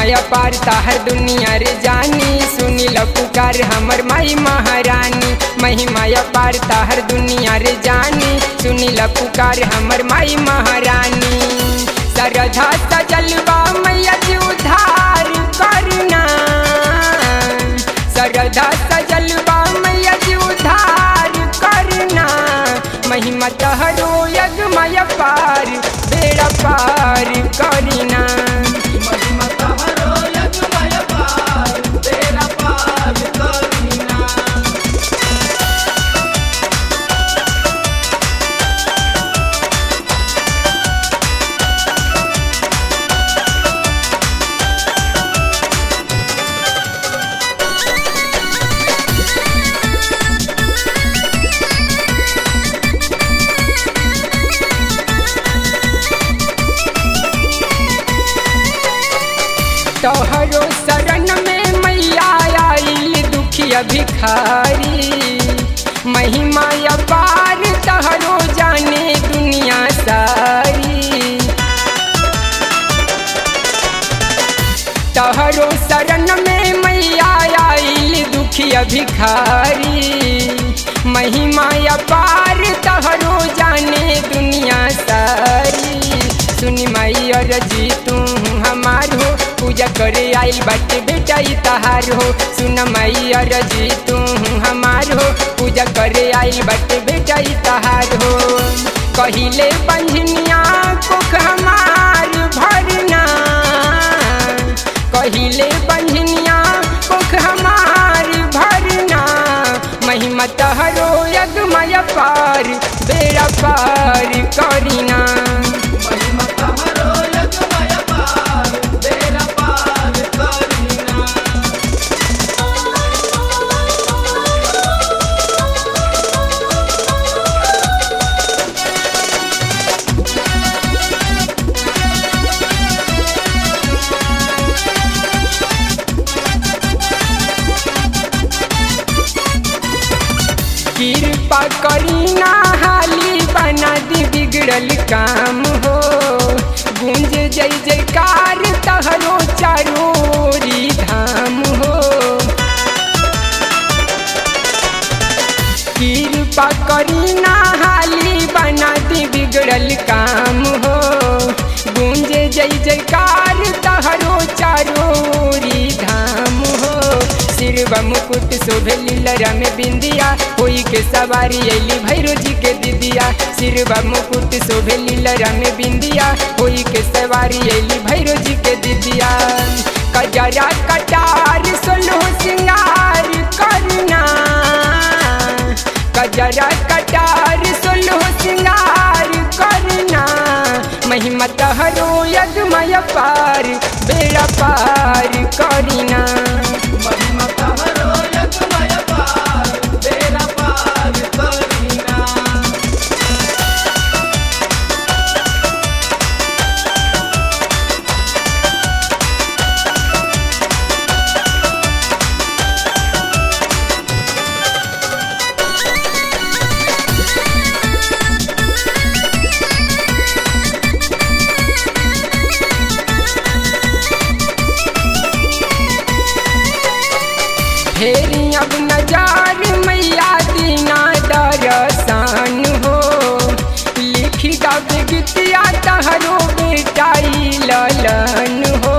महिमा पार ताहर दुनिया रे जानी, सुनिल पुकार हमर माई महारानी। महिमा पार ताहर दुनिया रे जानी, सुनिल पुकार हमर माई महारानी। सरधा सजलवा मैया जी उद्धार करना, सरधा सजलवा मैया जी उद्धार करना। महिमा तहरो यज्ञमय पार बेड़ा पार करीना। महिमा तहरो यज्ञमय पार बेड़ा पार करीना। तोहरो शरण में मैया आइल दुखिया भिखारी। महिमा पार तोहरो जाने दुनिया सारी। तोहरो शरण में मैया आइल दुखिया भिखारी। महिमा पार तोहरो जाने दुनिया सारी। सुनी माई अरजी तू हमार हो, पूजा करे आइल बाटे बेटा ई तहार हो। सुन माई अरजी तू हमार हो, पूजा करे आइल बाटे बेटा ई तहार हो। कहिले बंझनिया कोख हमार भरना, कहिले बंझनिया कोख हमार भरना। महिमा तहरो यज्ञमय पार बेड़ा पार करीना। महिमा तहरो यज्ञमय पार बेड़ा पार करीना। कृपा करीना हाली बना दी बिगड़ल काम हो। गूंज जय जयकार तहरो चारोरी धाम हो। कृपा करीना हाली बना दी बिगड़ल काम हो। गूंज जय जयकार तहरो चारोरी धाम हो। सिरवा मुकुट शोभे लीलरा में बिंदिया, होई के सवारी अली भैरो जी के दीदिया। सिरवा मुकुट शोभे लीलरा में बिंदिया, होई के सवारी अली भैरो जी के दीदिया। कजरा कटार सोलो सिंगार करना, कजरा कटार सोलो सिंगार करना। महिमा तहरो यज्ञमय पार बेड़ा पार करीना। महिमा तहरो यज्ञमय पार बेड़ा पार करीना। फेरी अब नजार मैया दीना दरसान हो। लिखी गब गीतिया तहरो बेटाई ललन हो।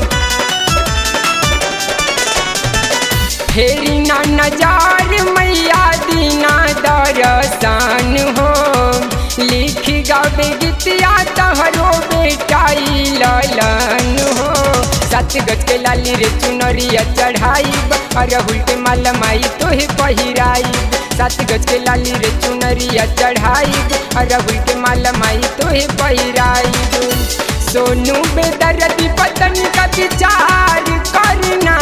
फेरी ना नजार मैया दीना दरसान हो। लिखी गब गीतिया तहरो बेटाई ललन हो। 7 गज के लाली रे चुनरिया चढ़ाई, अरहुल के माला माई तोहे पहिराई। 7 गज के लाली रे चुनरिया चढ़ाई, अरहुल के माला माई तोहे पहिराई। सोनू बेदर्दी पतन का विचार करना,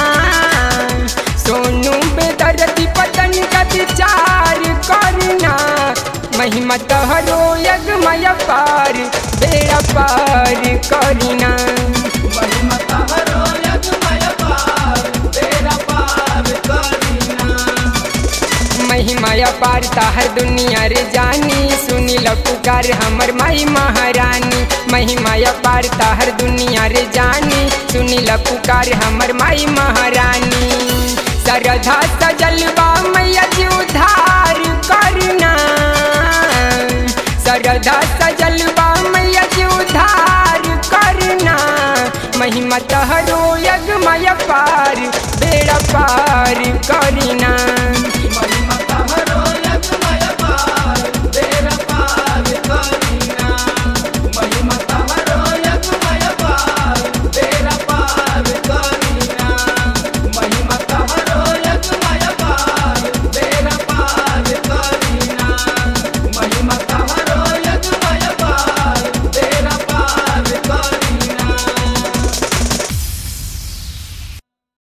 सोनू बेदर्दी पतन का विचार करना। महिमा तहरो यज्ञमय पार बेड़ा पार करीना। महिमा तहरो यज्ञमय पार बेड़ा पार करीना। महिमा अपार ताहर दुनिया रे जानी, सुनी ल पुकार हमर माई महारानी। महिमा अपार ताहर दुनिया रे जानी, सुनी ल पुकार हमर माई महारानी। सरधा सजलवा मैया जी उधार करना, सरधा सजलवा मैया जी उधार करना। महिमा तहरो यज्ञ पार बेड़ा पार करना।